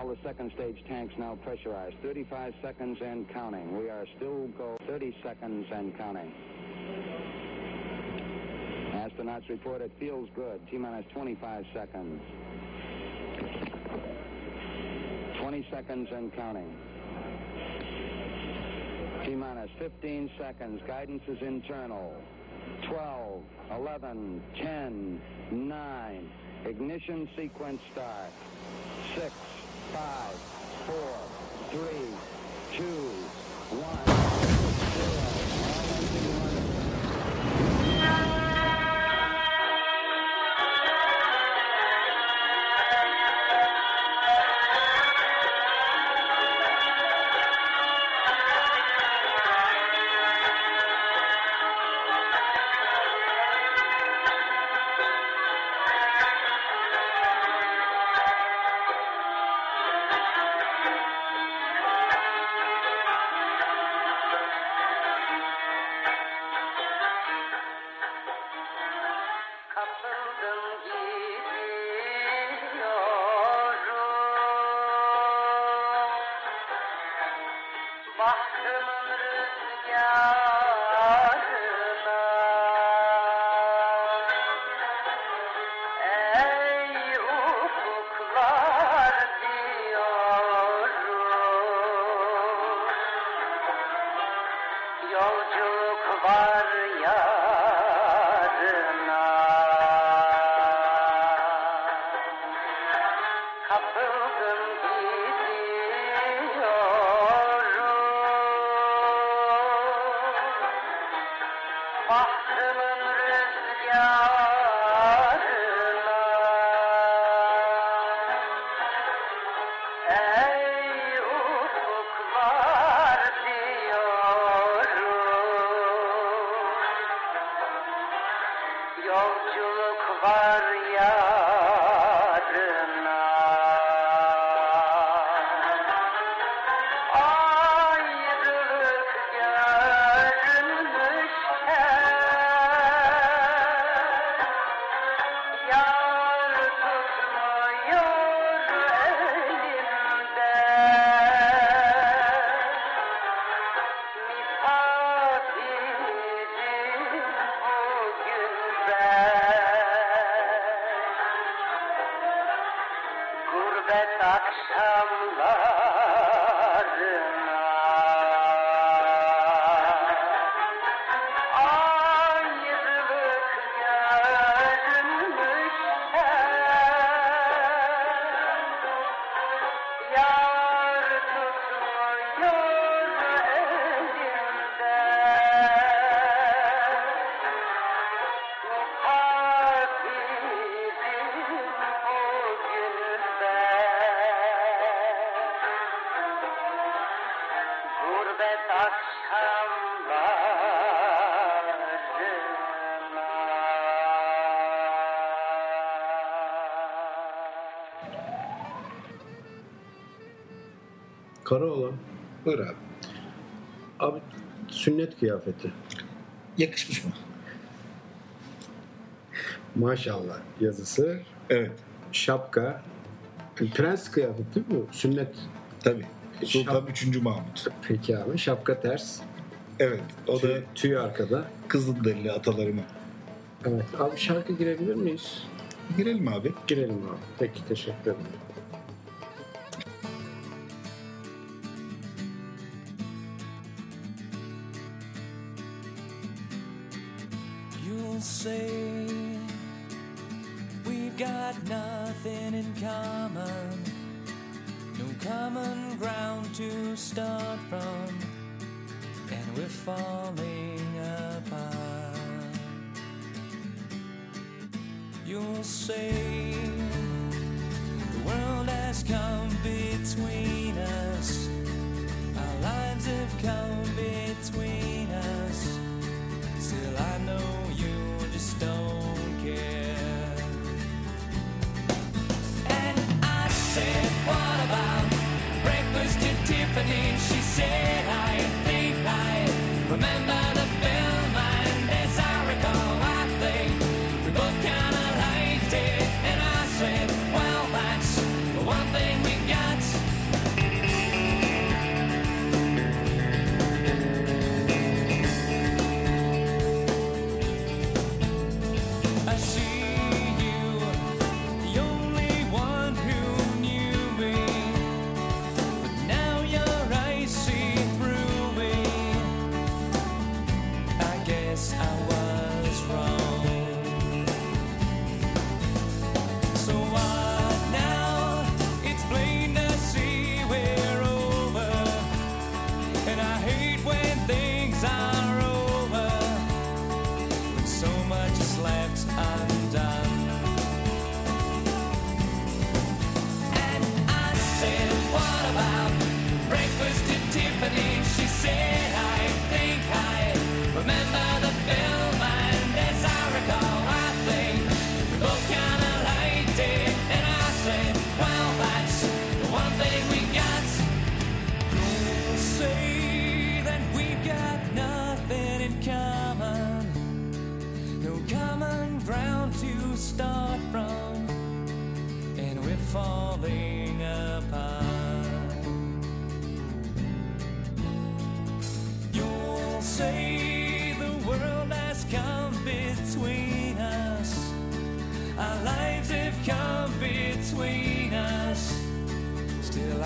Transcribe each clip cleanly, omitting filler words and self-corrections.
All the second stage tanks now pressurized. 35 seconds and counting. We are still go 30 seconds and counting. Astronauts report it feels good. T-minus 25 seconds. 20 seconds and counting. T-minus 15 seconds. Guidance is internal. 12, 11, 10, 9. Ignition sequence start. 6, 5, 4, 3, 2, 1, 0. All engine running. Karaoğlan. Buyur abi. Abi sünnet kıyafeti. Yakışmış mı? Maşallah yazısı. Evet. Şapka. Prens kıyafeti bu. Sünnet. Tabii. Sultan 3. Mahmut. Peki abi. Şapka ters. Evet. O da tüy arkada. Kızılderili atalarımı. Evet. Abi şarkı girebilir miyiz? Girelim abi. Girelim abi. Peki teşekkür ederim. You'll say we've got nothing in common, no common ground to start from, and we're falling apart. You'll say the world has come between us, our lives have come between us. Still I know you just don't care. And I said, what about breakfast at Tiffany's? She said, I think I remember the film, and as I recall, I think we both kinda liked it. And I said, well, that's the one thing we got.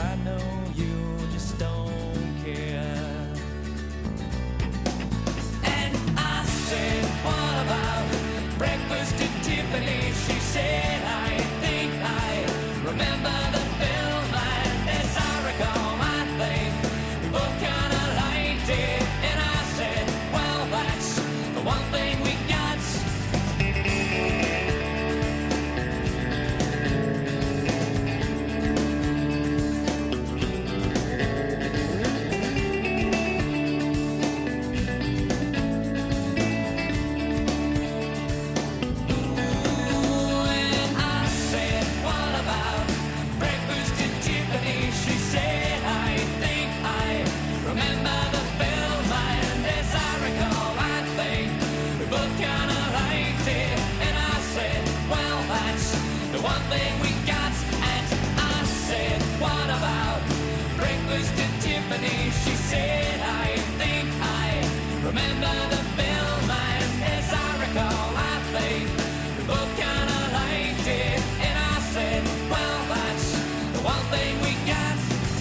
I know you just don't care. And I said, what about breakfast at Tiffany? She said, I think I remember the film, and as I recall, I think we both kind of liked it. And I said, well, that's the one thing we got. She said, I think I remember the film, and as I recall, I think we both kind of liked it. And I said, well, that's the one thing we got.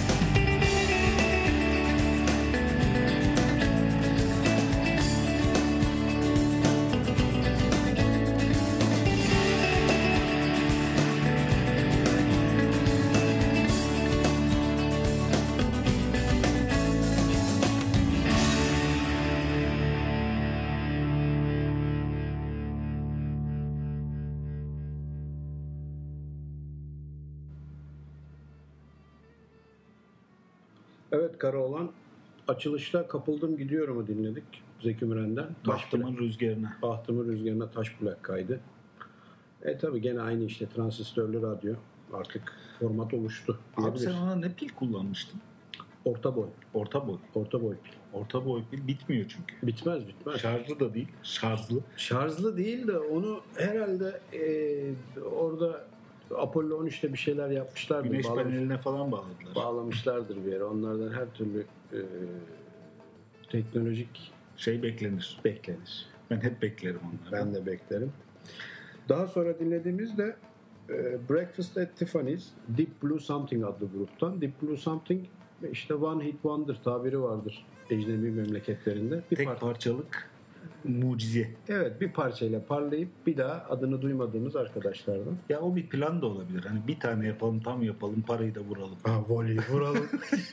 Evet, Karaoğlan açılışta Kapıldım Gidiyorum'u dinledik Zeki Müren'den. Bahtımın rüzgarına. Bahtımın Rüzgarına taş plak kaydı. Tabii gene aynı işte transistörlü radyo. Artık format oluştu. Abi sen ona ne pil kullanmıştın? Orta boy. Orta boy. Orta boy pil. Orta boy pil bitmiyor çünkü. Bitmez. Şarjlı da değil. Şarjlı. Şarjlı değil de onu herhalde orada Apollo 13'te bir şeyler yapmışlardır. Güneş paneline falan bağladılar. Bağlamışlardır bir yere. Onlardan her türlü teknolojik Beklenir. Ben hep beklerim onları. Ben de beklerim. Daha sonra dinlediğimiz de Breakfast at Tiffany's, Deep Blue Something adlı gruptan. Deep Blue Something işte One Hit Wonder tabiri vardır ecnebi memleketlerinde. Tek parçalık mucize. Evet, bir parçayla parlayıp bir daha adını duymadığımız arkadaşlardan. Ya o bir plan da olabilir. Hani bir tane yapalım, tam yapalım, parayı da vuralım. Voleyi vuralım.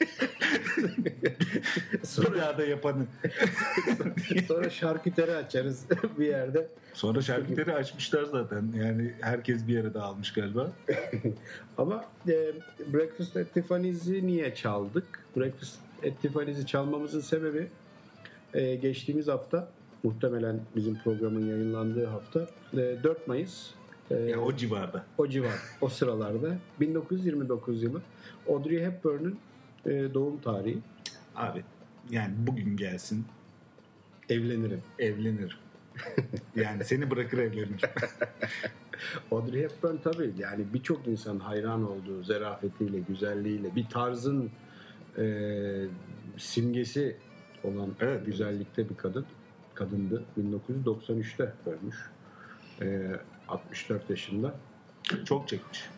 Bir daha da yapanı. Sonra şarküteri açarız bir yerde. Sonra şarküteri açmışlar zaten. Yani herkes bir yere dağılmış galiba. Ama Breakfast at Tiffany's'i niye çaldık? Breakfast at Tiffany's'i çalmamızın sebebi geçtiğimiz hafta, muhtemelen bizim programın yayınlandığı hafta 4 Mayıs Ya o civarda. O sıralarda 1929 yılı Audrey Hepburn'un doğum tarihi. Abi yani bugün gelsin Evlenirim. Yani seni bırakır evlenirim. Audrey Hepburn tabii yani birçok insan hayran olduğu zarafetiyle, güzelliğiyle, bir tarzın simgesi olan güzellikte bir kadındı. 1993'te ölmüş. 64 yaşında. Çok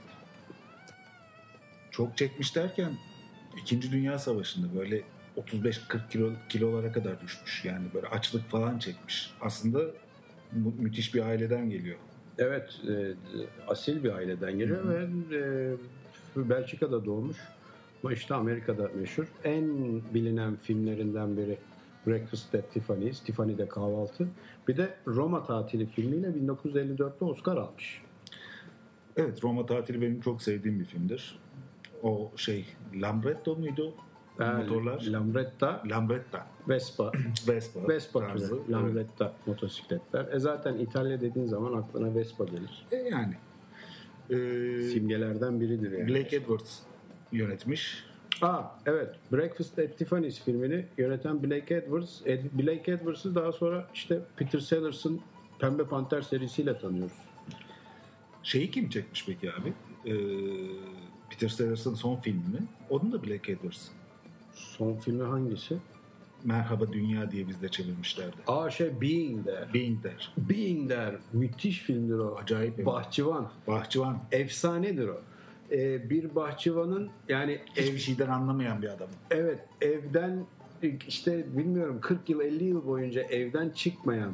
çekmiş derken 2. Dünya Savaşı'nda böyle 35-40 kilolara kadar düşmüş. Yani böyle açlık falan çekmiş. Aslında müthiş bir aileden geliyor. Evet, asil bir aileden geliyor ve Belçika'da doğmuş. Ama işte Amerika'da meşhur. En bilinen filmlerinden biri Breakfast at Tiffany's, Tiffany'de kahvaltı. Bir de Roma Tatili filmiyle 1954'te Oscar almış. Evet, Roma Tatili benim çok sevdiğim bir filmdir. O Lambretto muydu? Motorlar. Lambretta. Vespa tarzı. türü. Lambretta motosikletler. Zaten İtalya dediğin zaman aklına Vespa gelir. Yani. Simgelerden biridir yani. Blake Edwards yönetmiş. Evet. Breakfast at Tiffany's filmini yöneten Blake Edwards. Blake Edwards'ı daha sonra işte Peter Sellers'ın Pembe Panter serisiyle tanıyoruz. Kim çekmiş peki abi? Peter Sellers'ın son filmini. Onun da Blake Edwards. Son filmi hangisi? Merhaba Dünya diye bizde çevirmişlerdi. Being There. Müthiş filmdir o. Acayip. Bahçıvan. Bahçıvan. Efsanedir o. bir bahçıvanın yani Hiçbir şeyden anlamayan bir adam. evet evden işte bilmiyorum 40 yıl 50 yıl boyunca evden çıkmayan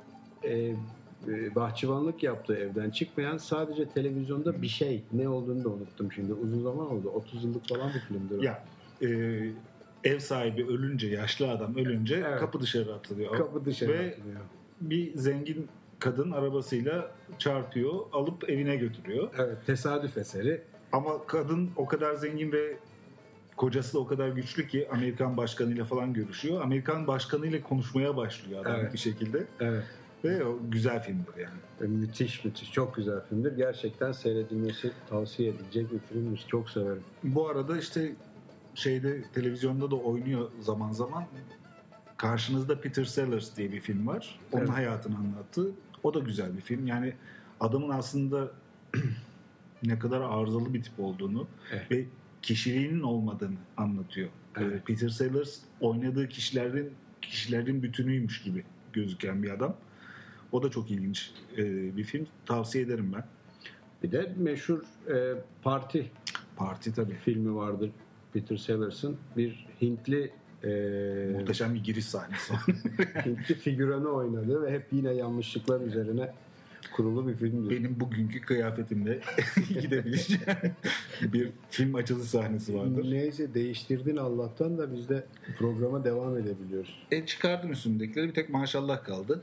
bahçıvanlık yaptığı evden çıkmayan sadece televizyonda bir şey ne olduğunu da unuttum şimdi uzun zaman oldu 30 yıllık falan bir filmdir o. Ya ev sahibi ölünce yaşlı adam ölünce Evet. kapı dışarı atılıyor. Kapı dışarı Ve atılıyor. bir zengin kadın arabasıyla çarpıyor alıp evine götürüyor. Evet tesadüf eseri. Ama kadın o kadar zengin ve kocası da o kadar güçlü ki Amerikan başkanıyla falan görüşüyor. Amerikan başkanıyla konuşmaya başlıyor adam Evet. bir şekilde. Evet. Ve o güzel filmdir yani. Müthiş çok güzel filmdir. Gerçekten seyredilmesi tavsiye edilecek bir filmdir. Çok severim. Bu arada işte televizyonda da oynuyor zaman zaman. Karşınızda Peter Sellers diye bir film var. Onun Evet. hayatını anlattı. O da güzel bir film. Yani adamın aslında ne kadar arızalı bir tip olduğunu Evet. ve kişiliğinin olmadığını anlatıyor. Evet. Peter Sellers oynadığı kişilerin bütünüymüş gibi gözüken bir adam. O da çok ilginç bir film. Tavsiye ederim ben. Bir de meşhur Parti Parti tabii. filmi vardır Peter Sellers'ın. Bir Hintli Muhteşem bir giriş sahnesi. Hintli figüranı oynadı ve hep yine yanlışlıklar üzerine kurulu bir filmdir. Benim bugünkü kıyafetimle gidebileceğim bir film açılış sahnesi vardır. Neyse değiştirdin Allah'tan da biz de programa devam edebiliyoruz. Çıkardım üstümdekileri, bir tek maşallah kaldı.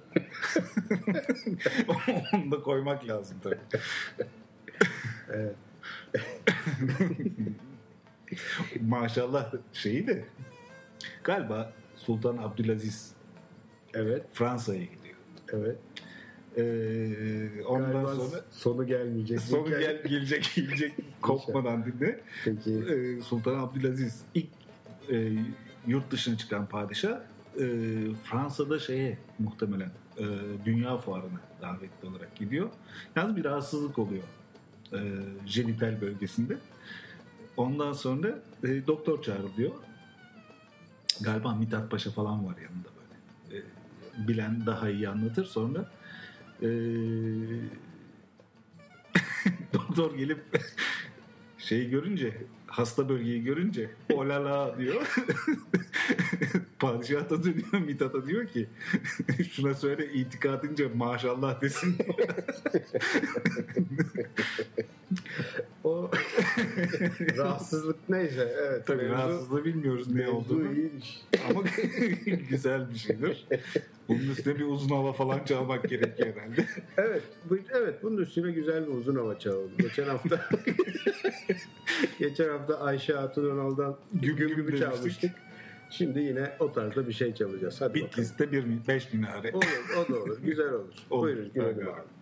Onu da koymak lazım tabii. Evet. Maşallah şeyi de galiba Sultan Abdülaziz Evet. Fransa'ya gidiyor. Evet. Ondan Galiba sonra sonu gelmeyecek. sonu gelecek kopmadan dinle. Peki. Sultan Abdülaziz ilk yurt dışına çıkan padişah Fransa'da muhtemelen dünya fuarına davetli olarak gidiyor. Yalnız bir rahatsızlık oluyor jenital bölgesinde. Ondan sonra doktor çağrılıyor. Galiba Mithat Paşa falan var yanında böyle. Bilen daha iyi anlatır. Sonra doktor gelip görünce, hasta bölgeyi görünce olala diyor. Padişah da dönüyor Mithat'a diyor ki şuna söyle itikadınca maşallah desin. O rahatsızlık neyse. Evet. Tabii rahatsızlığı bilmiyoruz ne olduğunu. iyiymiş. Ama güzel bir şeydir. Bunun üstüne bir uzun hava falan çalmak gerekiyor herhalde. Evet, bunun üstüne güzel bir uzun hava çalalım. Geçen hafta Ayşe Hatun Önal'dan Güm demiştik. çalmıştık. Şimdi yine o tarzda bir şey çalacağız. Hadi bakalım. Bitlis'te 5 minare. Olur, o da olur. Güzel olur. Olur. Buyurun, gülelim Hadi. abi.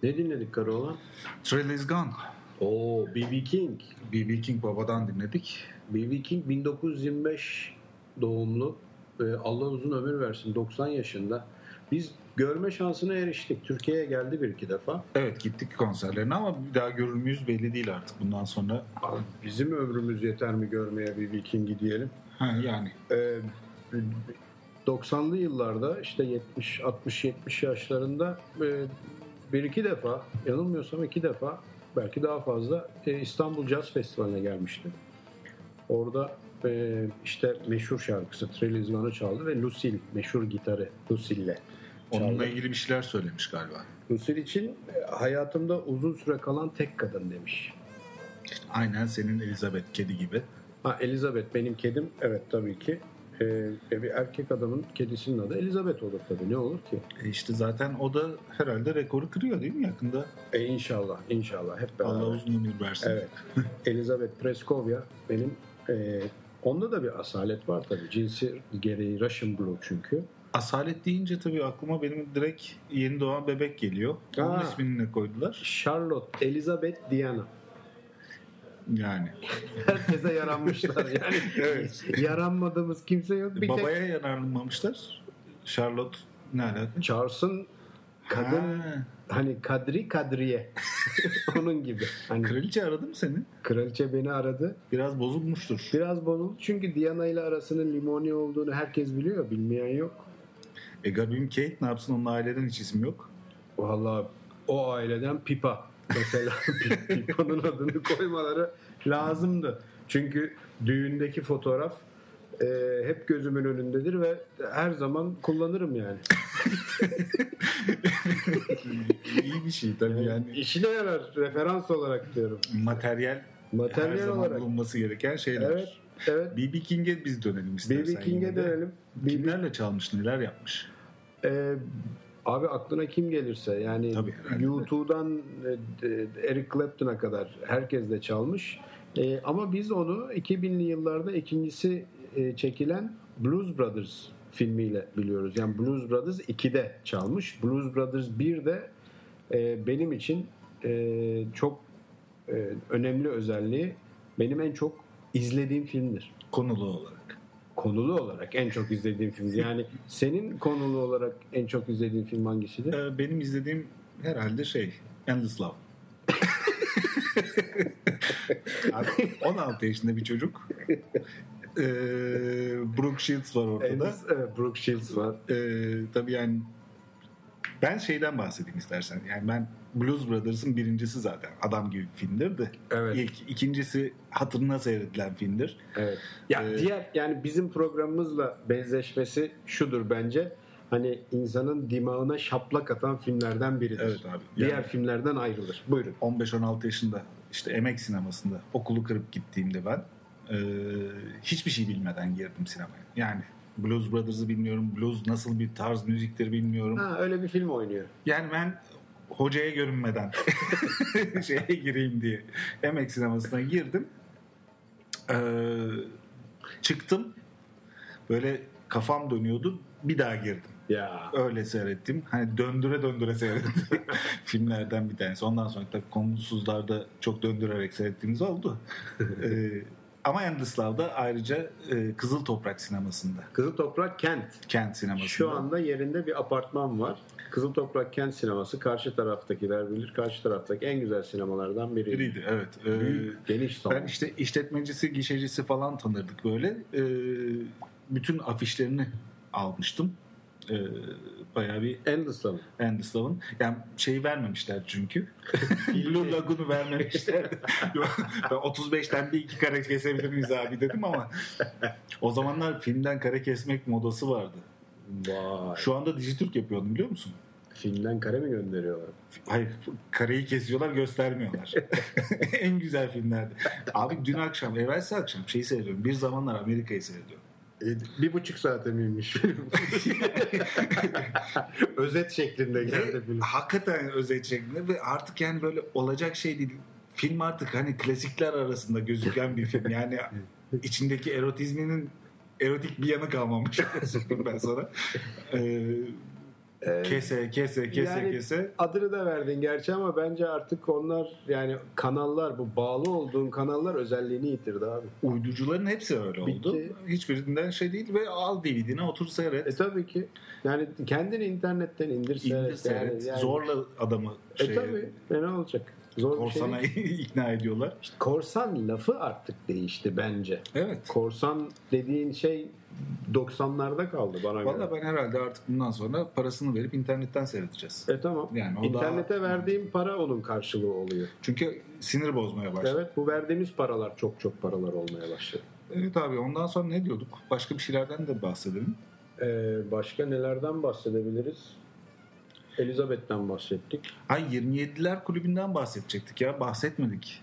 Ne dinledik Karaoğlan? Thrill is Gone. Oo, B.B. King. B.B. King babadan dinledik. B.B. King 1925 doğumlu. Allah uzun ömür versin. 90 yaşında. Biz görme şansına eriştik. Türkiye'ye geldi bir iki defa. Evet, gittik konserlerine ama bir daha görür müyüz belli değil artık bundan sonra. Abi, bizim ömrümüz yeter mi görmeye B.B. King'i diyelim. Yani. 90'lı yıllarda işte 60-70 yaşlarında bir iki defa, yanılmıyorsam 2 defa, belki daha fazla İstanbul Jazz Festivali'ne gelmişti. Orada işte meşhur şarkısı Thrill is Gone'ı çaldı ve Lucille, meşhur gitarı Lucille'le çaldı. Onunla ilgili bir şeyler söylemiş galiba. Lucille için hayatımda uzun süre kalan tek kadın demiş. Aynen senin Elizabeth kedi gibi. Elizabeth benim kedim, evet tabii ki. Bir erkek adamın kedisinin adı Elizabeth olur tabii, ne olur ki? İşte zaten o da herhalde rekoru kırıyor değil mi yakında? İnşallah hep beraber. Allah uzun ömür versin. Evet. Elizabeth Preskova benim, onda da bir asalet var tabii. Cinsi gereği Russian Blue çünkü. Asalet deyince tabii aklıma benim direkt yeni doğan bebek geliyor. Onun ismini ne koydular? Charlotte Elizabeth Diana. Yani. Herkese yaranmışlar yani. Evet. Yaranmadığımız kimse yok. Bir Babaya yaranmamışlar. Charlotte ne alaka? Charles'ın kadın hani Kadriye. Onun gibi. Hani Kraliçe aradı mı seni? Kraliçe beni aradı. Biraz bozulmuştur. Biraz bozuldu çünkü Diana ile arasının limoni olduğunu herkes biliyor. Bilmeyen yok. Gabim Kate ne yapsın, onun aileden hiç ismi yok. Vallahi o aileden Pipa. Mesela Pipa'nın adını koymaları lazımdı. Çünkü düğündeki fotoğraf hep gözümün önündedir ve her zaman kullanırım yani. İyi bir şey tabii yani. İşine yarar, referans olarak diyorum. Materyal her zaman olarak bulunması gereken şeyler. Evet. B.B. King'e biz dönelim istersen. B.B. King'e dönelim. Kimlerle çalmış, neler yapmış? Abi aklına kim gelirse yani U2'dan Eric Clapton'a kadar herkes de çalmış. Ama biz onu 2000'li yıllarda ikincisi çekilen Blues Brothers filmiyle biliyoruz. Yani Blues Brothers 2'de çalmış. Blues Brothers 1'de benim için çok önemli özelliği, benim en çok izlediğim filmdir. Konulu olarak en çok izlediğim filmdi. Yani senin konulu olarak en çok izlediğin film hangisiydi? Benim izlediğim herhalde Endless Love. Abi, 16 yaşında bir çocuk. Brooke Shields var ortada. Evet, Brooke Shields var. Tabii yani ben şeyden bahsedeyim istersen. Yani ben Blues Brothers'ın birincisi zaten adam gibi bir filmdir de. Evet. İkincisi hatırına seyredilen filmdir. Evet. Ya diğer yani bizim programımızla benzeşmesi şudur bence. Hani insanın dimağına şaplak atan filmlerden biridir. Evet abi. Diğer filmlerden ayrılır. Buyurun. 15-16 yaşında işte Emek sinemasında okulu kırıp gittiğimde ben hiçbir şey bilmeden girdim sinemaya. Yani Blues Brothers'ı bilmiyorum. Blues nasıl bir tarz müziktir bilmiyorum. Öyle bir film oynuyor. Yani ben hocaya görünmeden gireyim diye Emek sinemasına girdim. Çıktım. Böyle kafam dönüyordu. Bir daha girdim. Ya. Öyle seyrettim. Hani döndüre seyrettim. Filmlerden bir tanesi. Ondan sonra tabii konusuzlarda çok döndürerek seyrettiğimiz oldu. Ama Endless Love'da ayrıca Kızıl Toprak sinemasında. Kızıl Toprak Kent sinemasında. Şu anda yerinde bir apartman var. Kızıl Toprak Kent sineması, karşı taraftakiler bilir. Karşı taraftaki en güzel sinemalardan biriydi. Evet. Büyük, geniş salon. Ben işte işletmecisi, gişecisi falan tanırdık böyle. Bütün afişlerini almıştım. Bayağı bir Endless Love'ın. Yani vermemişler çünkü. Blue Lagoon'u vermemişler. Ben 35'ten bir iki kare kesebilir miyiz abi dedim ama o zamanlar filmden kare kesmek modası vardı. Vay. Şu anda Dijitürk yapıyordum, biliyor musun? Filmden kare mi gönderiyorlar? Hayır, kareyi kesiyorlar, göstermiyorlar. En güzel filmlerdi. Abi dün akşam, evvelsi akşam seyrediyorum. Bir zamanlar Amerika'yı seyrediyorum. 1,5 saate miymiş? Özet şeklinde geldi film. Hakikaten özet şeklinde ve artık yani böyle olacak şey değil. Film artık hani klasikler arasında gözüken bir film. Yani içindeki erotizminin erotik bir yanı kalmamış. Ben sana. kese. Adını da verdin gerçi ama bence artık onlar yani kanallar, bu bağlı olduğun kanallar özelliğini yitirdi abi. Uyducuların hepsi öyle oldu. Bitti. Hiçbirinden şey değil ve al DVD'ne otur seyret. Tabii ki. Yani kendini internetten indir seyret. Yani. Zorla adamı tabii. Ne olacak? Zor korsana bir şey ikna ediyorlar. İşte korsan lafı artık değişti bence. Evet. Korsan dediğin şey 90'larda kaldı bana göre. Vallahi ben herhalde artık bundan sonra parasını verip internetten seyredeceğiz. Tamam. Yani İnternete verdiğim para onun karşılığı oluyor. Çünkü sinir bozmaya başladı. Evet, bu verdiğimiz paralar çok paralar olmaya başladı. Evet abi, ondan sonra ne diyorduk? Başka bir şeylerden de bahsedelim. Başka nelerden bahsedebiliriz? Elizabeth'ten bahsettik. 27'ler kulübünden bahsedecektik ya. Bahsetmedik.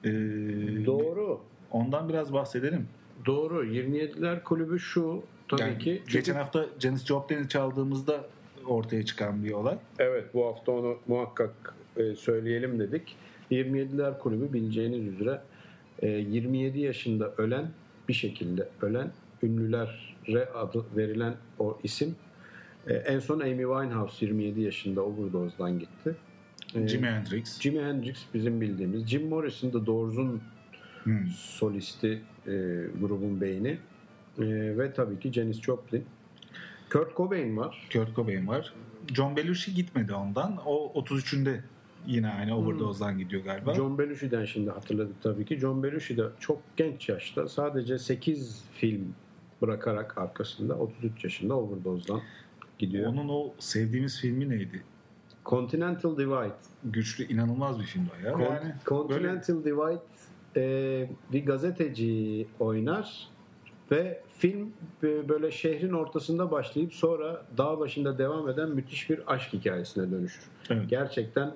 Doğru. Ondan biraz bahsedelim. Doğru. 27'ler kulübü şu tabii yani ki. Geçen hafta Janis Joplin'i çaldığımızda ortaya çıkan bir olay. Evet, bu hafta onu muhakkak söyleyelim dedik. 27'ler kulübü bileceğiniz üzere 27 yaşında bir şekilde ölen ünlülere adı verilen o isim. En son Amy Winehouse 27 yaşında overdose'dan gitti. Jimi Hendrix bizim bildiğimiz. Jim Morrison The Doors'un solisti, grubun beyni. Ve tabii ki Janis Joplin. Kurt Cobain var. John Belushi gitmedi ondan. O 33'ünde yine aynı overdose'dan gidiyor galiba. John Belushi'den şimdi hatırladık tabii ki. John Belushi de çok genç yaşta sadece 8 film bırakarak arkasında 33 yaşında overdose'dan gidiyor. Onun o sevdiğimiz filmi neydi? Continental Divide. Güçlü, inanılmaz bir film o ya. Continental Divide bir gazeteci oynar ve film böyle şehrin ortasında başlayıp sonra dağ başında devam eden müthiş bir aşk hikayesine dönüşür. Evet. Gerçekten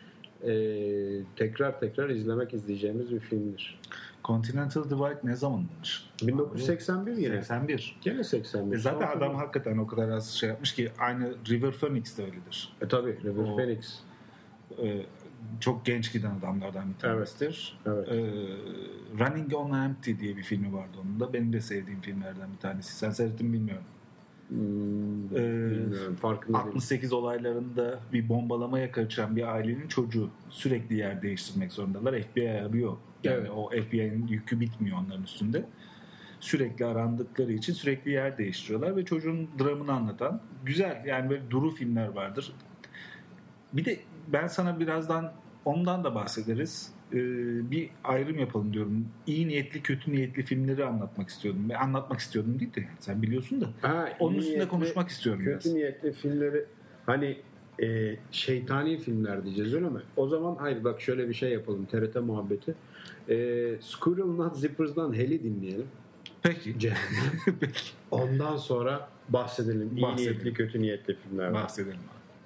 tekrar izleyeceğimiz bir filmdir. Continental Divide ne zamanmış? 1981 yine. 81. Gene 81. Zaten adam hakikaten o kadar az şey yapmış ki aynı River Phoenix de öyledir. Tabii River Phoenix. Çok genç giden adamlardan bir tanesidir. Evet. Running on Empty diye bir filmi vardı onun da. Benim de sevdiğim filmlerden bir tanesi. Sen seyrettin mi bilmiyorum. Bilmiyorum. 68 olaylarında bir bombalamaya kaçan bir ailenin çocuğu sürekli yer değiştirmek zorundalar. FBI arıyor. Yani o FBI'nin yükü bitmiyor onların üstünde. Sürekli arandıkları için sürekli yer değiştiriyorlar ve çocuğun dramını anlatan güzel, yani böyle duru filmler vardır. Bir de ben sana birazdan ondan da bahsederiz. Bir ayrım yapalım diyorum. İyi niyetli, kötü niyetli filmleri anlatmak istiyordum. Anlatmak istiyordum değil de sen biliyorsun da. Onun üstünde konuşmak istiyorum kötü biraz. Kötü niyetli filmleri hani şeytani filmler diyeceğiz öyle mi? O zaman hayır bak şöyle bir şey yapalım. TRT muhabbeti. Squirrel Nut Zippers'dan Hell'i dinleyelim. Peki. Peki. Ondan sonra bahsedelim. İyi niyetli, kötü niyetli filmler. Bahsedelim.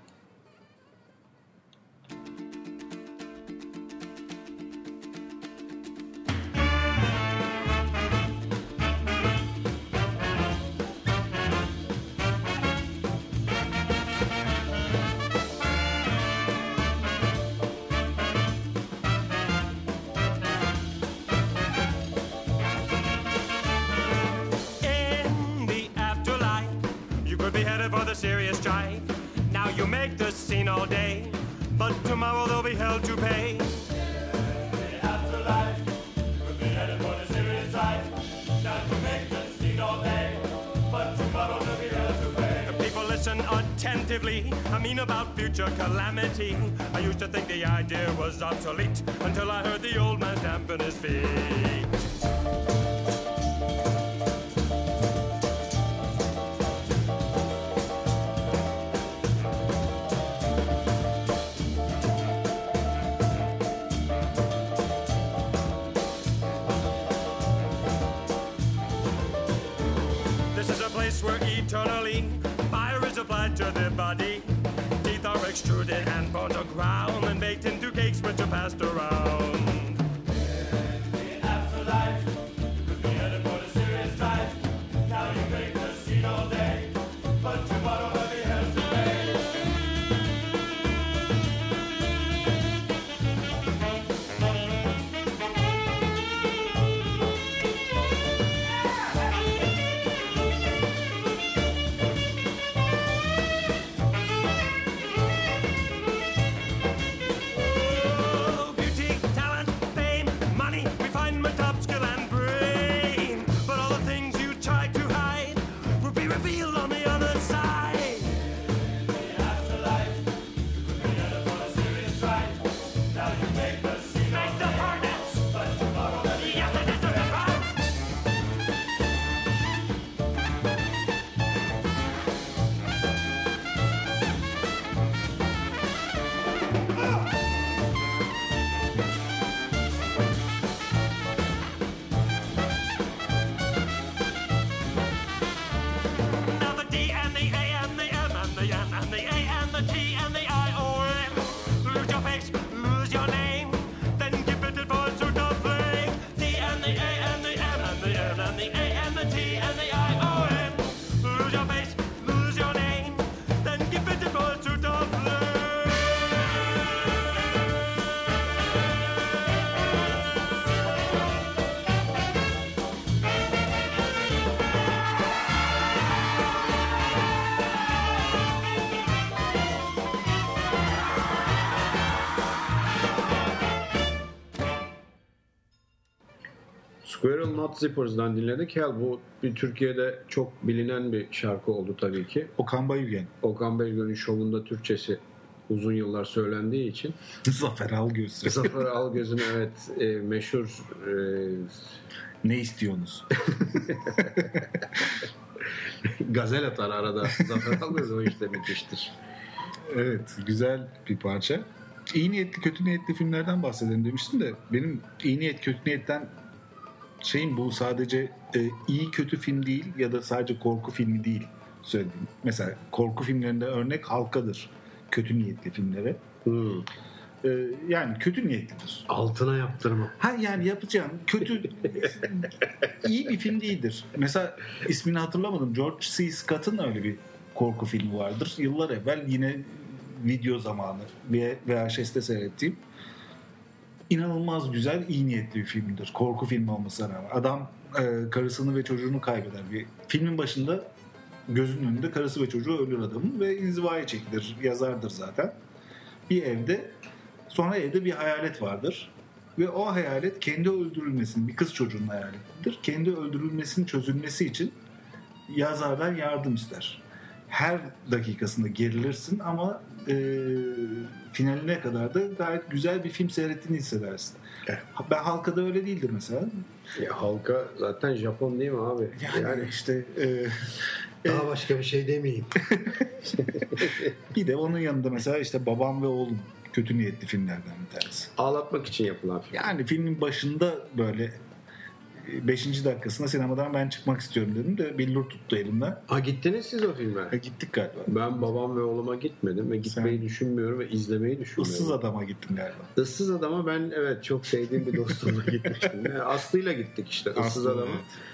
I mean about future calamity. I used to think the idea was obsolete until I heard the old man stamping his feet. This is a place where eternally fire is applied to the body. Teeth are extruded and bones are ground and baked into cakes which are passed around. In the afterlife, you could be headed for the serious life. Now you make the scene all day, but tomorrow there'll be hell to pay. lose your name, then give it for to the flame. D and the A and the M and the N and the A and the T and the I-O-N. Lose your face, lose your name, then give it for to the flame. Squirrel Not Zippers'dan dinledik. Hell, bu bir Türkiye'de çok bilinen bir şarkı oldu tabii ki. Okan Bayülgen. Okan Bayülgen'in şovunda Türkçesi uzun yıllar söylendiği için. Zafer Algöz. Zafer Algöz'ün meşhur Ne istiyorsunuz? gazel atar arada. Zafer Algöz o işte müthiştir. Evet, güzel bir parça. İyi niyetli, kötü niyetli filmlerden bahsedelim demiştim de benim iyi niyet, kötü niyetten bu sadece iyi kötü film değil ya da sadece korku filmi değil söylediğim. Mesela korku filmlerinde örnek Halkadır. Kötü niyetli filmlere. Yani kötü niyetlidir. Altına yaptırma. Yani yapacağım kötü iyi bir film değildir. Mesela ismini hatırlamadım. George C. Scott'ın öyle bir korku filmi vardır. Yıllar evvel yine video zamanı VHS'te seyrettiğim inanılmaz güzel, iyi niyetli bir filmdir. Korku filmi olmasına rağmen. Adam karısını ve çocuğunu kaybeder. Filmin başında gözünün önünde karısı ve çocuğu ölür adamın ve inzivaya çekilir. Yazardır zaten. Bir evde, sonra evde bir hayalet vardır. Ve o hayalet kendi öldürülmesini, bir kız çocuğunun hayaletidir. Kendi öldürülmesinin çözülmesi için yazardan yardım ister. Her dakikasında gerilirsin ama finaline kadar da gayet güzel bir film seyrettiğini hissedersin. Ben Halka'da öyle değildir mesela. Ya Halka zaten Japon değil mi abi? Yani işte daha başka bir şey demeyeyim. bir de onun yanında mesela işte Babam ve Oğlum kötü niyetli filmlerden bir tanesi. Ağlatmak için yapılan film. Yani filmin başında böyle 5. dakikasında sinemadan ben çıkmak istiyorum dedim de billur tuttu elimden. Gittiniz siz o filme? Gittik galiba. Ben Babam ve Oğlum'a gitmedim ve gitmeyi düşünmüyorum ve izlemeyi düşünmüyorum. Issız Adam'a gittim galiba. Issız Adam'a ben evet çok sevdiğim bir dostumla gitmiştim. Yani Aslı'yla gittik işte Issız Adam'a.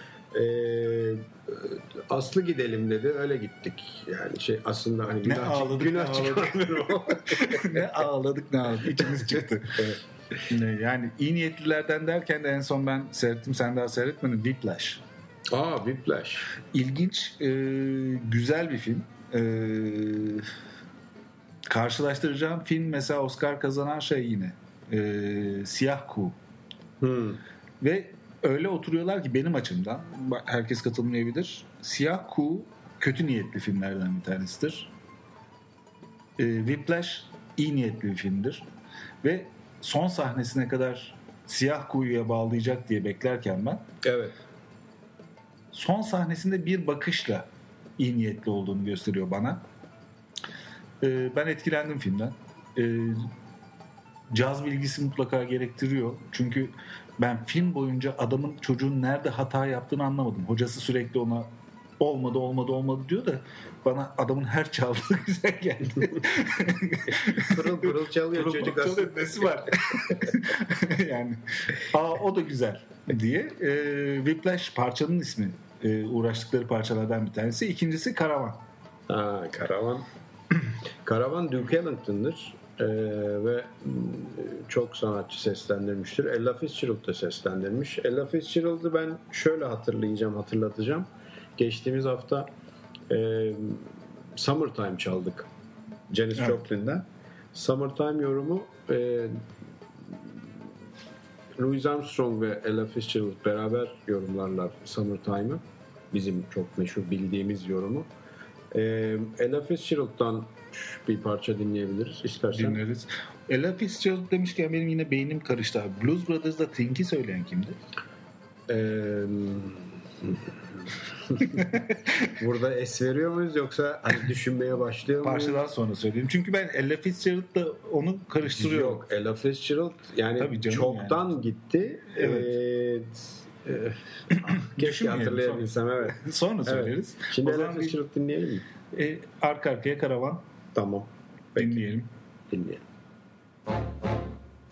Evet. Aslı gidelim dedi, öyle gittik. Yani aslında hani günah çıkarmıyor. Ne ağladık içimiz çıktı. Evet. Yani iyi niyetlilerden derken de en son ben seyrettim, sen daha seyretmedin, Whiplash. Whiplash. İlginç, güzel bir film. Karşılaştıracağım film mesela Oscar kazanan yine Siyah Kuğu. Ve öyle oturuyorlar ki benim açımdan, herkes katılmayabilir, Siyah Kuğu kötü niyetli filmlerden bir tanesidir. Whiplash iyi niyetli bir filmdir. Ve son sahnesine kadar Siyah Kuyu'ya bağlayacak diye beklerken ben son sahnesinde bir bakışla iyi niyetli olduğunu gösteriyor bana. Ben etkilendim filmden. Caz bilgisi mutlaka gerektiriyor. Çünkü ben film boyunca adamın, çocuğun nerede hata yaptığını anlamadım. Hocası sürekli ona olmadı diyor da bana adamın her çaldığı güzel geldi. Pırıl pırıl çalıyor çocuk aslında. Nesi var? Yani o da güzel diye. Whiplash parçanın ismi. Uğraştıkları parçalardan bir tanesi. İkincisi Karavan. Karavan. Karavan Duke Ellington'dır. Ve çok sanatçı seslendirmiştir. Ella Fitzgerald da seslendirmiş. Ella Fitzgerald'ı ben şöyle hatırlatacağım. Geçtiğimiz hafta Summertime çaldık. Janis Joplin'den. Summertime yorumu Louis Armstrong ve Ella Fitzgerald beraber yorumlarlar Summertime'ı. Bizim çok meşhur bildiğimiz yorumu. Ella Fitzgerald'dan bir parça dinleyebiliriz istersen. Dinleriz. Ella Fitzgerald demişken benim yine beynim karıştı abi. Blues Brothers'da Think'i söyleyen kimdi? Burada es veriyor muyuz yoksa hani düşünmeye başlıyor muyuz? Parçadan sonra söyleyeyim. Çünkü ben Ella Fitzgerald'la onu karıştırıyorum. Yok, Ella Fitzgerald yani çoktan yani gitti. Evet. Keşke hatırlayabilsem. Evet. Sonra söyleriz. Evet. Şimdi Ella Fitzgerald dinleyelim mi? Arka arkaya Karavan. Tamam. Dinleyelim.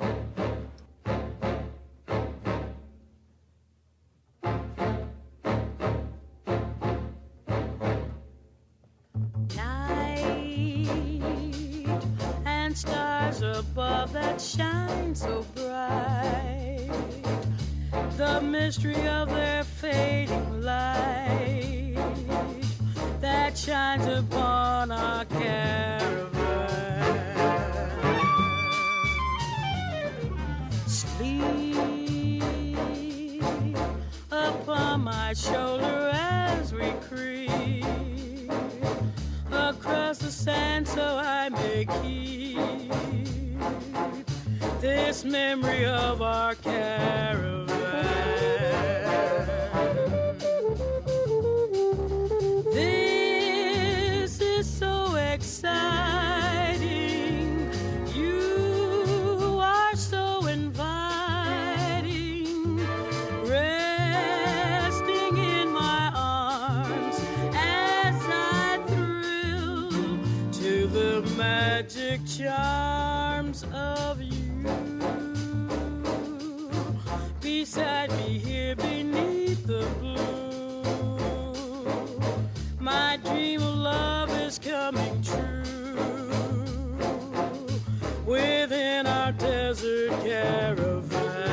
stars above that shine so bright, the mystery of their fading light that shines upon our caravan. Sleep upon my shoulder as we creep across the sand so I may keep this memory of our caravan. This is so exciting. You are so inviting, resting in my arms as I thrill to the magic charms of you. Beside me here beneath the blue, my dream of love is coming true within our desert caravan.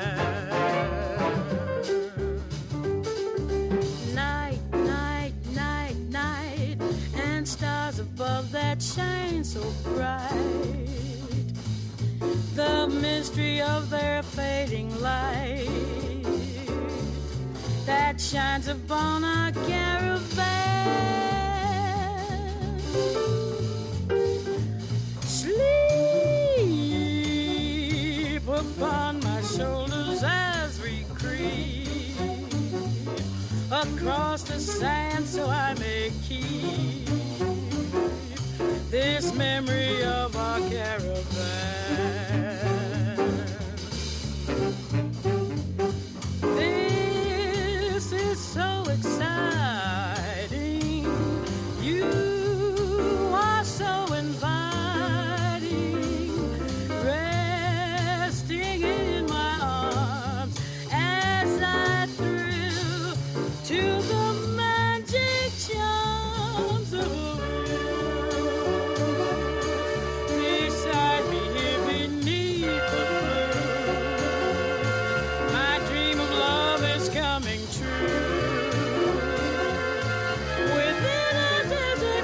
Night, night, night, night, and stars above that shine so bright, the mystery of their fading light that shines upon our caravan. Sleep upon my shoulders as we creep across the sand so I may keep this memory of our caravan. This is so exciting. You are so inviting, resting in my arms as I thrill to the magic charms of you. Beside me here beneath the blue, my dream of love is coming true within a desert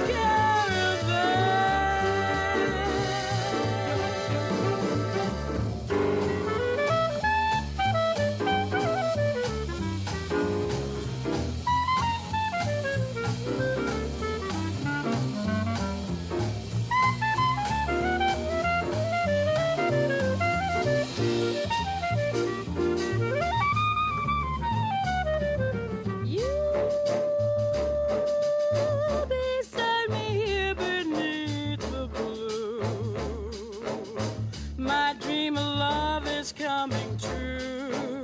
You beside me here beneath the blue, my dream of love is coming true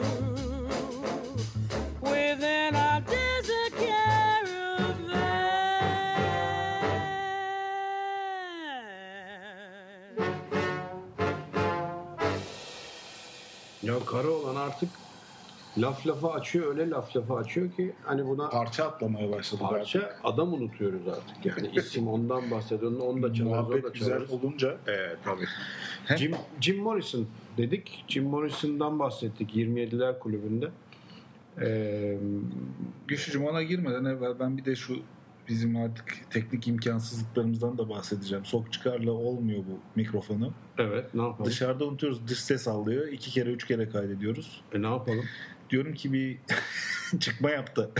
within our desert caravan. Ya Karaoğlan artık laf lafa açıyor, öyle laf lafa açıyor ki hani buna Parça atlamaya başladı. parça adam unutuyoruz artık. Yani isim ondan bahsediyor, onu da çalarız, onu da Muhabbet güzel çalarız. olunca. Tabii. Jim Morrison dedik. Jim Morrison'dan bahsettik 27'ler kulübünde. Güçlücüm ona girmeden evvel ben bir de şu bizim artık teknik imkansızlıklarımızdan da bahsedeceğim. Sok çıkarla olmuyor bu mikrofonu. Evet, ne yapalım? Dışarıda unutuyoruz. Dış ses alıyor. 2 kere 3 kere kaydediyoruz. Ne yapalım? Diyorum ki bir çıkma yaptı.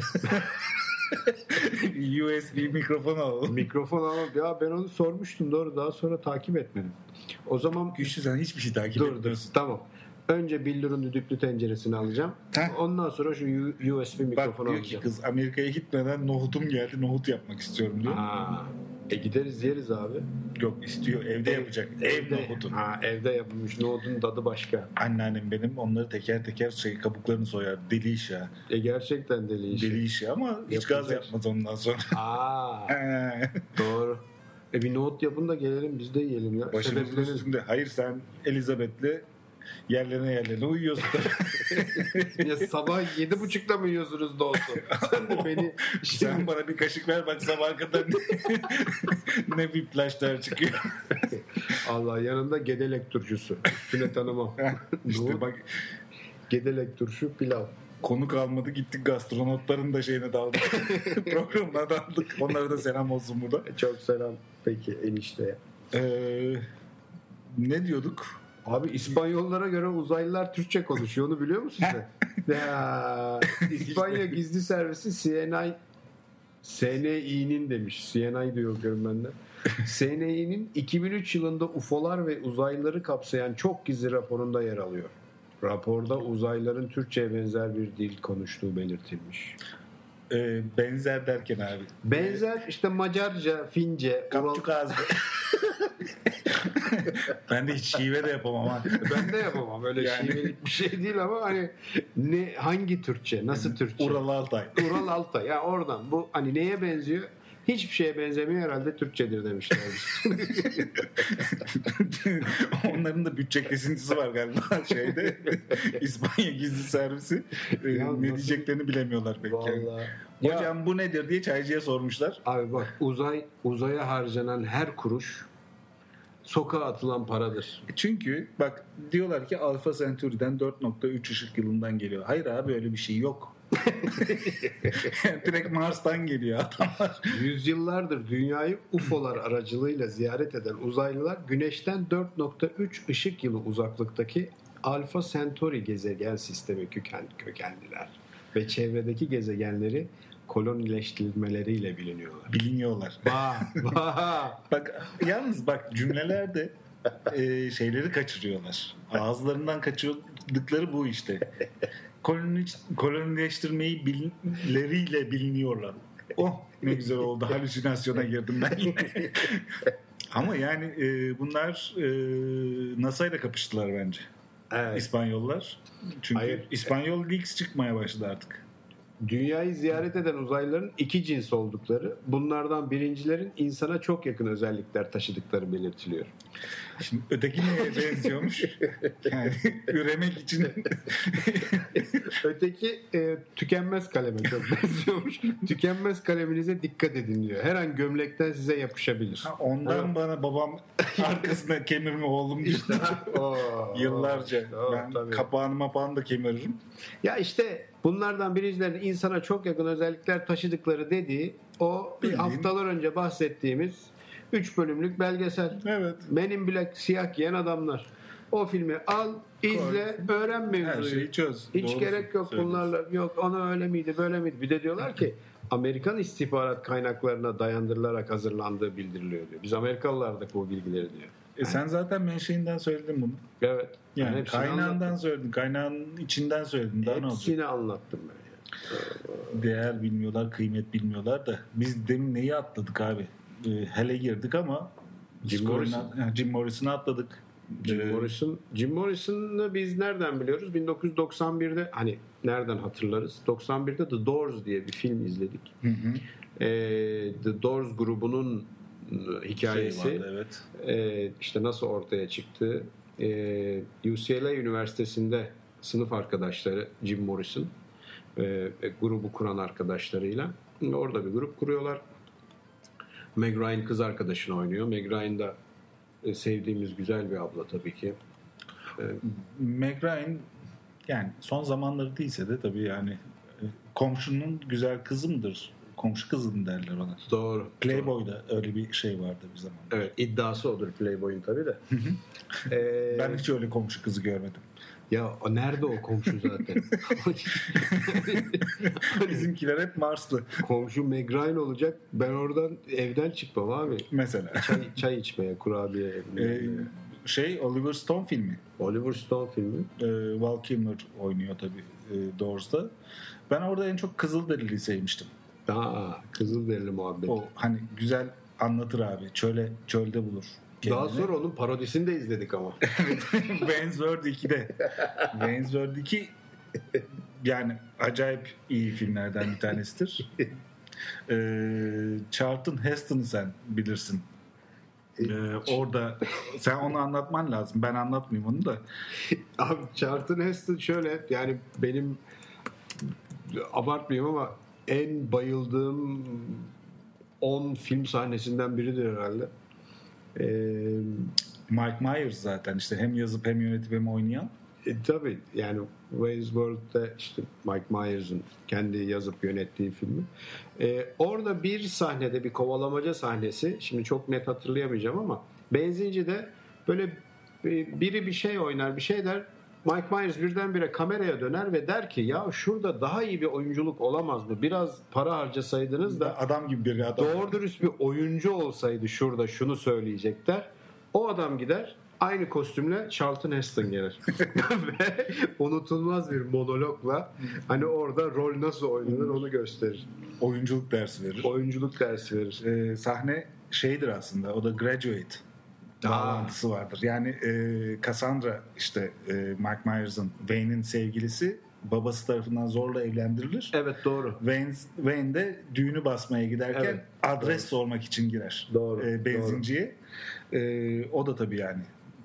USB mikrofon alalım. Mikrofon alalım. Ya ben onu sormuştum, doğru, daha sonra takip etmedim. O zaman Güçlü sen hiçbir şey takip dur etmiyorsun. tamam. Önce Billur'un düdüklü tenceresini alacağım. Heh. Ondan sonra şu USB Bak mikrofonu diyor ki alacağım. kız Amerika'ya gitmeden nohutum geldi, nohut yapmak istiyorum diyor. Gideriz yeriz abi. Yok istiyor, evde yapacak. Ev nohutu. Evde yapılmış nohutun tadı başka. Anneannem benim onları teker teker kabuklarını soyar. Deli iş ya. Gerçekten deli iş. Deli iş ya ama hiç gaz yapmaz ondan sonra. Doğru. Bir nohut yapın da gelelim biz de yiyelim ya. Başımızın Sebeplerini- üstünde. Hayır sen Elizabeth'le Yerlerine uyuyorsun. Ya sabah 7.30'da mı yiyorsunuz doğdu? Sen de beni Sen bana bir kaşık ver bak sabah kadar ne whiplashlar çıkıyor. Allah, yanında gedelek turşusu. Üstüne tanımam. İşte bak Gedelek turşu pilav. konu kalmadı gittik gastronotların da şeyine daldık. Programına daldık. Onlara da selam olsun burada. Çok selam peki enişteye. Ne diyorduk? Abi İspanyollara göre uzaylılar Türkçe konuşuyor, onu biliyor musun sen? Ya, İspanya gizli servisi CNI'nin demiş. CNI diyor okuyorum ben de. CNI'nin 2003 yılında UFO'lar ve uzaylıları kapsayan çok gizli raporunda yer alıyor. Raporda uzaylıların Türkçe'ye benzer bir dil konuştuğu belirtilmiş. Benzer derken abi. Benzer işte Macarca, Fince, Kapçuk ağzı. Ben de hiç şive de yapamam ha. Ben de yapamam. Öyle Yani. şivelik bir şey değil ama hani hangi Türkçe, nasıl Türkçe? Ural Altay. Ural Altay. Ya oradan bu hani neye benziyor? Hiçbir şeye benzemiyor, herhalde Türkçedir demişler. Onların da bütçe kesintisi var galiba şeyde. İspanya gizli servisi. Ya Ne nasıl? diyeceklerini bilemiyorlar belki. Vallahi. Hocam bu nedir diye çaycıya sormuşlar. Abi bak, uzaya harcanan her kuruş sokağa atılan paradır. Çünkü bak diyorlar ki Alpha Centauri'den 4.3 ışık yılından geliyor. Hayır abi öyle bir şey yok. Direkt Mars'tan geliyor adamlar. Yüzyıllardır dünyayı UFO'lar aracılığıyla ziyaret eden uzaylılar Güneş'ten 4.3 ışık yılı uzaklıktaki Alpha Centauri gezegen sistemi kökenliler ve çevredeki gezegenleri kolonileştirmeleriyle biliniyorlar. Biliniyorlar. Bak yalnız bak cümlelerde şeyleri kaçırıyorlar. Ağızlarından kaçırdıkları bu işte. Kolonileştirmeyi bilimleriyle biliniyorlar. Oh ne güzel oldu. Halüsinasyona girdim ben yine. Ama yani bunlar NASA ile kapıştılar bence. Evet. İspanyollar. Çünkü Hayır. İspanyol Leaks çıkmaya başladı artık. Dünyayı ziyaret eden uzaylıların iki cins oldukları, bunlardan birincilerin insana çok yakın özellikler taşıdıkları belirtiliyor. Şimdi öteki neye benziyormuş? Yani üremek için Öteki tükenmez kaleme çok benziyormuş. Tükenmez kaleminize dikkat edin diyor. Her an gömlekten size yapışabilir. ondan Evet. bana babam arkasına kemirme oğlum işte. Yıllarca. Ben tabii. kapağını da kemiririm. Ya işte bunlardan birincilerin insana çok yakın özellikler taşıdıkları dediği o Bildiğin. haftalar önce bahsettiğimiz 3 bölümlük belgesel. Evet. Men in Black, siyah giyen adamlar. O filmi al, izle, öğren Her mevzuyu. şeyi çöz. Hiç Doğru gerek yok söylüyorsun. bunlarla. Yok ona öyle miydi, böyle miydi? Bir de diyorlar ki Amerikan istihbarat kaynaklarına dayandırılarak hazırlandığı bildiriliyor diyor. Biz Amerikalılar da bu bilgileri diyor. Sen zaten menşeinden söyledin bunu. Evet. Yani hepsini kaynağından anlattım. söyledin. Kaynağın içinden söyledin. Daha ne olacak? Hepsini anlattım ben. Yani. Değer bilmiyorlar, kıymet bilmiyorlar da. Biz demin neyi atladık abi? Hele girdik ama Jim Morrison. Jim Morrison'ı atladık. Jim Morrison'ı biz nereden biliyoruz? 1991'de hani nereden hatırlarız? 91'de The Doors diye bir film izledik. Hı hı. The Doors grubunun hikayesi. Şey vardı, evet. İşte nasıl ortaya çıktı? UCLA Üniversitesi'nde sınıf arkadaşları Jim Morrison grubu kuran arkadaşlarıyla orada bir grup kuruyorlar. Meg Ryan kız arkadaşını oynuyor. Meg Ryan da sevdiğimiz güzel bir abla tabii ki. Meg Ryan yani son zamanları değilse de tabii yani komşunun güzel kızı mıdır? Komşu kızı mı derler ona? Doğru. Playboy'da öyle bir şey vardı bir zaman. Evet, iddiası odur Playboy'un tabii de. Ben hiç öyle komşu kızı görmedim. Ya nerede o komşu zaten? Bizimkiler hep Marslı Komşu Meg Ryan olacak. Ben oradan evden çıkmam abi. mesela. Çay içmeye, kurabiye. Oliver Stone filmi. Oliver Stone filmi. Val Kilmer oynuyor tabii Doors'da. Ben orada en çok Kızılderili'yi sevmiştim. Kızılderili muhabbeti. O hani güzel anlatır abi. Çölde bulur kendini. Daha sonra onun parodisini de izledik ama. Wayne's 2'de. Wayne's 2 yani acayip iyi filmlerden bir tanesidir. Charlton Heston'ı sen bilirsin. Orada sen onu anlatman lazım. Ben anlatmayayım onu da. Abi Charlton Heston şöyle, yani benim abartmayayım ama en bayıldığım 10 film sahnesinden biridir herhalde. Mike Myers zaten işte hem yazıp hem yönetip hem oynayan. Tabii yani Wayne's World'da işte Mike Myers'ın kendi yazıp yönettiği filmi. Orada bir sahnede, bir kovalamaca sahnesi, şimdi çok net hatırlayamayacağım ama benzincide böyle biri bir şey oynar, bir şey der. Mike Myers birdenbire kameraya döner ve der ki ya şurada daha iyi bir oyunculuk olamaz mı? Biraz para harcasaydınız da Adam gibi bir adam. doğru dürüst bir oyuncu olsaydı şurada şunu söyleyecekler. O adam gider, aynı kostümle Charlton Heston gelir. Ve unutulmaz bir monologla hani orada rol nasıl oynanır onu gösterir. Oyunculuk dersi verir. Oyunculuk dersi verir. Sahne şeydir aslında. O da Graduate bağlantısı vardır. Yani Cassandra işte Mike Myers'ın Wayne'in sevgilisi babası tarafından zorla evlendirilir. Evet, doğru. Wayne de düğünü basmaya giderken Evet, adres sormak için girer. Doğru. Benzinciye. O da tabii yani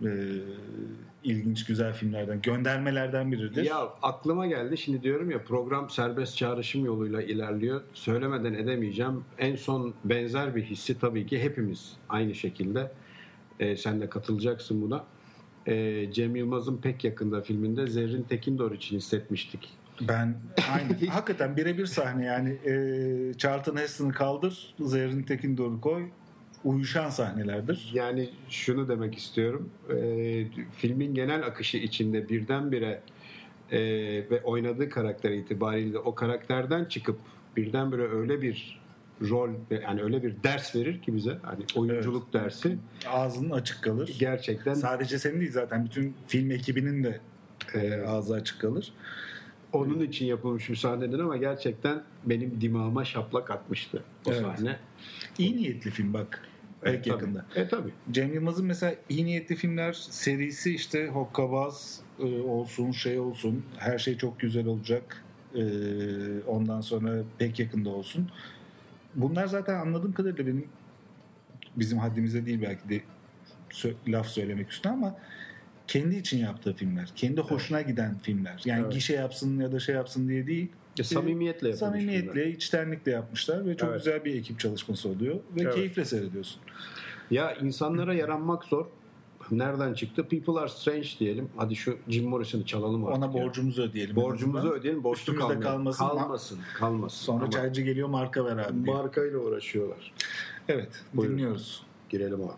ilginç güzel filmlerden, göndermelerden biridir. Ya aklıma geldi şimdi, diyorum ya program serbest çağrışım yoluyla ilerliyor. Söylemeden edemeyeceğim. En son benzer bir hissi tabii ki hepimiz aynı şekilde. Sen de katılacaksın buna. Cem Yılmaz'ın Pek Yakında filminde Zerrin Tekindor için hissetmiştik. Ben aynı. Hakikaten birebir sahne yani. Charlton Heston'ı kaldır, Zerrin Tekindor'u koy. Uyuşan sahnelerdir. Yani şunu demek istiyorum. Filmin genel akışı içinde birdenbire ve oynadığı karakter itibariyle o karakterden çıkıp birdenbire öyle bir rol, yani öyle bir ders verir ki bize, hani oyunculuk dersi. Ağzının açık kalır. Gerçekten. Sadece senin değil, zaten bütün film ekibinin de ağzı açık kalır. Onun için yapılmış bir sahnedir ama gerçekten benim dimağıma şaplak atmıştı o sahne. İyi niyetli film bak. Pek yakında. Tabii. Cem Yılmaz'ın mesela iyi niyetli filmler serisi işte Hokkabaz olsun, şey olsun, her şey çok güzel olacak. Ondan sonra Pek Yakında olsun. Bunlar zaten anladığım kadarıyla bizim haddimize değil belki de laf söylemek üstüne ama kendi için yaptığı filmler. Kendi hoşuna giden filmler. Yani gişe yapsın ya da şey yapsın diye değil. Samimiyetle yapılmış. Samimiyetle, içtenlikle yapmışlar ve çok güzel bir ekip çalışması oluyor. Ve keyifle seyrediyorsun. Ya insanlara yaranmak zor. Nereden çıktı? People Are Strange diyelim. Hadi şu Jim Morrison'ı çalalım artık. Ona borcumuzu ödeyelim. Borcumuzu ödeyelim. Borçlu kalmasın. Kalmasın. Sonra çaycı geliyor, marka ver abi. Markayla uğraşıyorlar. Evet. Buyurun. Dinliyoruz. Girelim abi.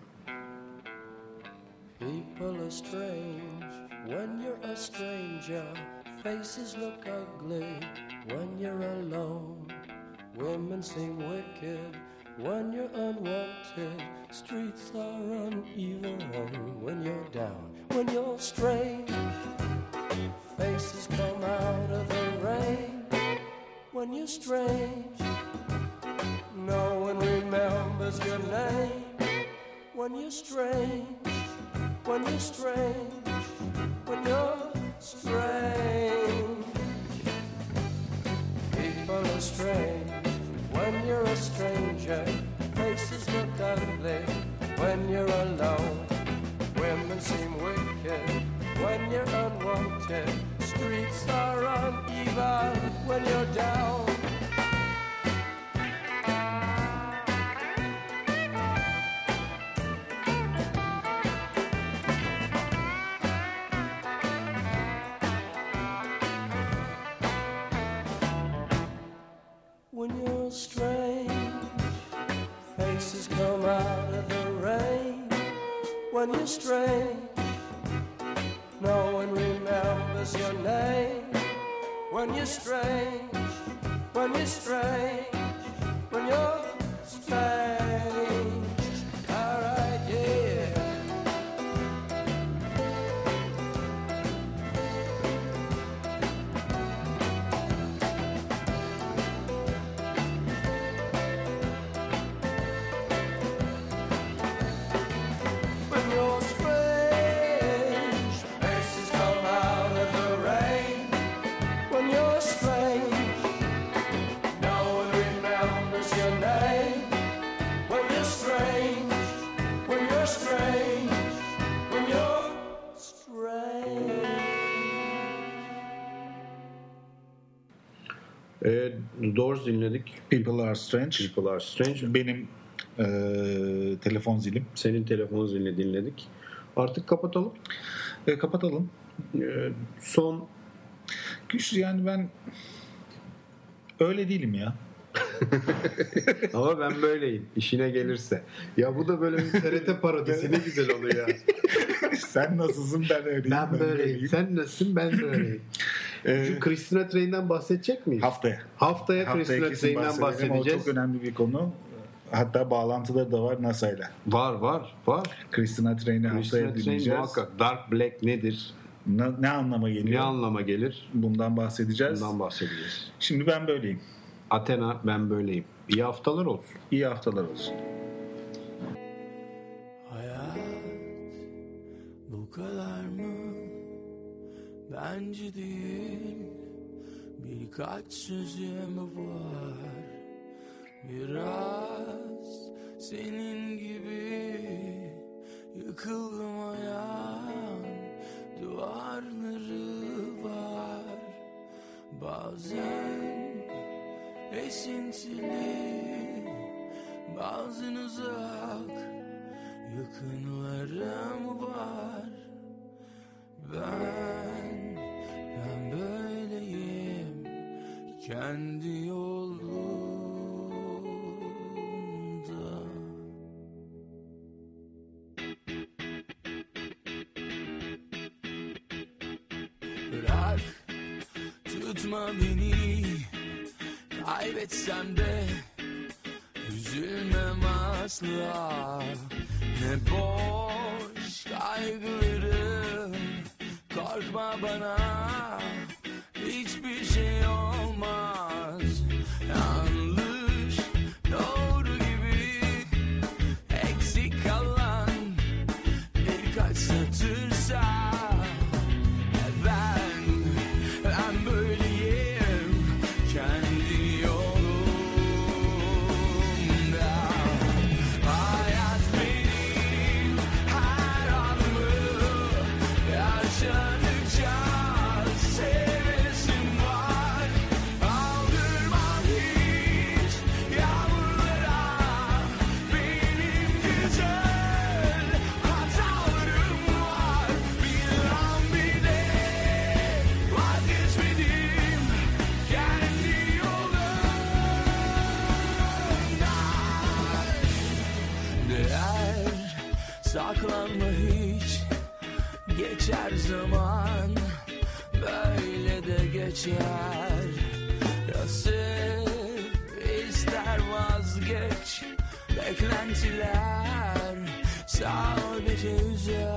People are strange when you're a stranger. Faces look ugly when you're alone. Women seem wicked when you're unwanted. Streets are uneven when you're down. When you're strange, faces come out of the rain. When you're strange, no one remembers your name. When you're strange, when you're strange, when you're strange. People are strange when you're a stranger. Faces look ugly when you're alone. Women seem wicked when you're unwanted. Streets are uneven when you're down. When you're strange, faces come out of the rain. When you're strange, no one remembers your name. When you're strange, when you're strange, when you're strange. All right, yeah. When you're strange, faces come out of the rain. When you're strange, no one remembers your name. Doors dinledik. People Are Strange. People Are Strange. Benim telefon zilim. Senin telefon zilini dinledik. Artık kapatalım. Kapatalım. Son Yani ben öyle değilim ya. ama ben böyleyim. İşine gelirse. Ya bu da böyle bir TRT parodisi, ne güzel oluyor ya. Sen nasılsın, ben öyleyim. Ben böyleyim. Sen nasılsın, ben böyleyim. Şu Christina Train'den bahsedecek miyiz? Haftaya Christina Train'den bahsedeceğiz. O çok önemli bir konu. Hatta bağlantıları da var NASA'yla. Var. Christina Train'i haftaya dinleyeceğiz. Muhakkak. Dark Black nedir? Ne anlama geliyor? Ne anlama gelir? Bundan bahsedeceğiz. Şimdi ben böyleyim. Athena, ben böyleyim. İyi haftalar olsun. İyi haftalar olsun. Hayat bu kadar mı? Bence değil. Birkaç sözüm var. Biraz senin gibi yıkıldım, ayağın duvarları var. Bazen esintili, bazen uzak yakınlarım var. Ben böyleyim, kendi yolumda. Bırak, tutma beni, kaybetsem de üzülmem asla. Ne boş kaygılarım, korkma bana, hiçbir şey olmaz. Yanlış, doğru gibi eksik kalan birkaç satırsa ben böyleyim, kendi yolumda. Hayat benim her anımı yaşadıkça sevesim var. Aldırmam hiç yağmurlara, benim güzel hatalarım var. Bir an bile vazgeçmedim kendi yolumdan. Değer saklanma hiç, geçer zaman, böyle de geçer. Ya sev, ister vazgeç, beklentiler sadece üzer.